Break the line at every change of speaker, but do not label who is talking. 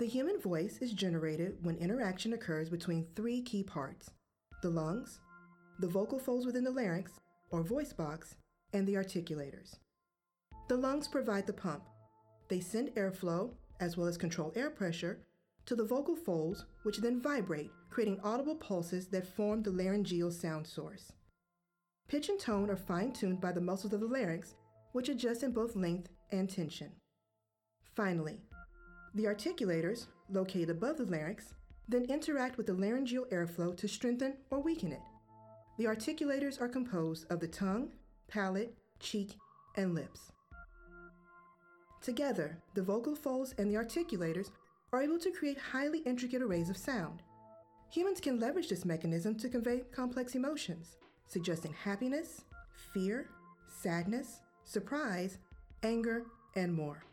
The human voice is generated when interaction occurs between three key parts: the lungs, the vocal folds within the larynx, or voice box, and the articulators. The lungs provide the pump. They send airflow, as well as control air pressure, to the vocal folds, which then vibrate, creating audible pulses that form the laryngeal sound source. Pitch and tone are fine-tuned by the muscles of the larynx, which adjust in both length and tension. Finally, the articulators, located above the larynx, then interact with the laryngeal airflow to strengthen or weaken it. The articulators are composed of the tongue, palate, cheek, and lips. Together, the vocal folds and the articulators are able to create highly intricate arrays of sound. Humans can leverage this mechanism to convey complex emotions, suggesting happiness, fear, sadness, surprise, anger, and more.